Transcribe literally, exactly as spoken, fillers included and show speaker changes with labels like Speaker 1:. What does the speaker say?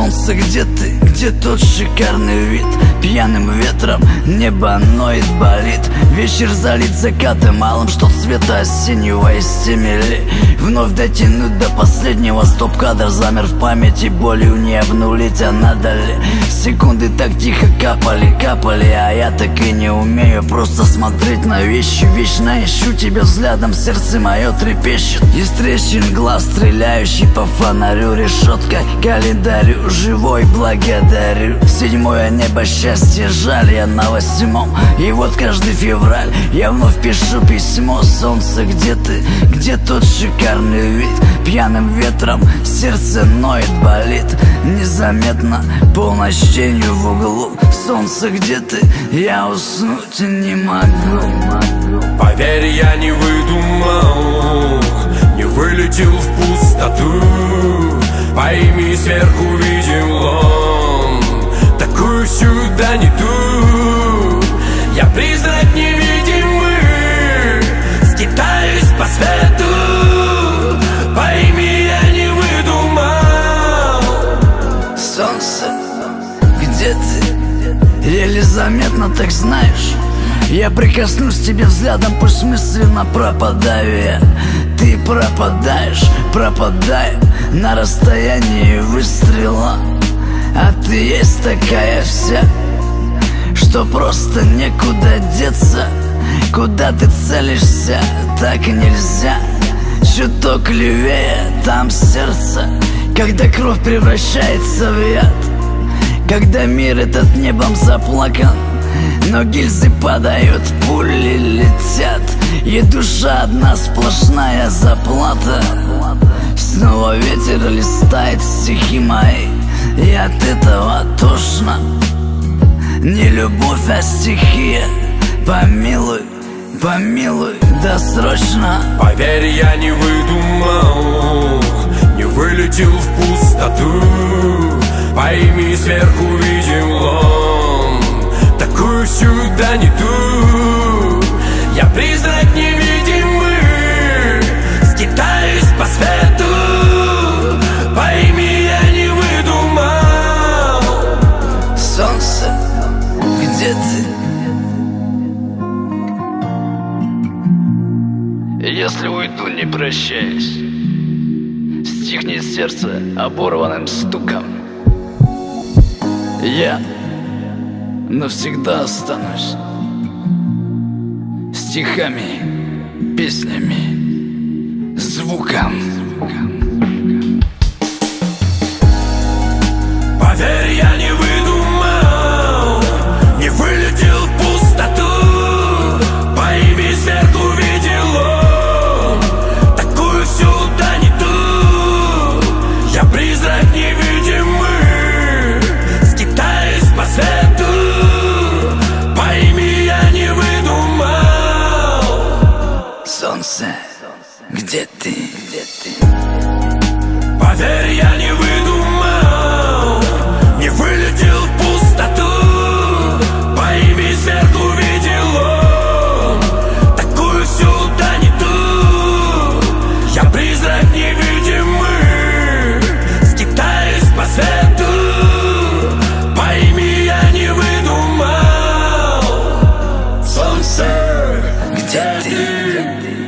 Speaker 1: Солнце, где ты? Где тот шикарный вид? Пьяным ветром небо ноет, болит. Вечер залит закатом малым, что цвета осеннего из стемели. Вновь дотянуть до последнего, стоп-кадр замер в памяти. Болью не обнулить, а надо ли? Секунды так тихо капали, капали, а я так и не умею просто смотреть на вещи. Вечно ищу тебя взглядом, сердце мое трепещет. Из трещин глаз, стреляющий по фонарю, решетка календарю, живой благодарю. Седьмое небо счастья, жаль, я на восьмом. И вот каждый февраль я вновь пишу письмо. Солнце, где ты? Где тот шикарный вид? Пьяным ветром сердце ноет, болит. Незаметно полночь тенью в углу. Солнце, где ты? Я уснуть не могу.
Speaker 2: Поверь, я не выдумал, не вылетел в пустоту. Пойми, сверху видел он такую сюда не ту. Я призрак невидимый, скитаюсь по свету. Пойми, я не выдумал.
Speaker 1: Солнце, где ты? Еле заметно, так знаешь. Я прикоснусь к тебе взглядом, пусть мысленно пропадаю я. Ты пропадаешь, пропадаю на расстоянии выстрела. А ты есть такая вся, что просто некуда деться. Куда ты целишься, так нельзя. Чуток левее, там сердце. Когда кровь превращается в яд, когда мир этот небом заплакан, но гильзы падают, пули летят, и душа одна сплошная заплата. Снова ветер листает стихи мои, и от этого тошно. Не любовь, а стихия. Помилуй, помилуй, досрочно.
Speaker 2: Поверь, я не выдумал, не вылетел в пустоту. Пойми, сверху видел он такую сюда не ту. Я призрак невидимый, скитаюсь по свету. Пойми, я не выдумал.
Speaker 1: Солнце, где ты? Если уйду, не прощаясь, стихнет сердце оборванным стуком. Я навсегда останусь стихами, песнями, звуком.
Speaker 2: Поверь, я не выдумал, не вылетел в пустоту. Пойми, сверху видел он такую сюда не ту. Я призрак невидимый, скитаюсь по свету. Пойми, я не выдумал.
Speaker 1: Солнце, где ты? Где ты?
Speaker 2: Поверь, я не выдумал, не вылетел в пустоту. Пойми, сверху видел он такую сюда не ту. Я призрак невидимый, скитаюсь по свету. Пойми, я не выдумал.
Speaker 1: Солнце, где ты?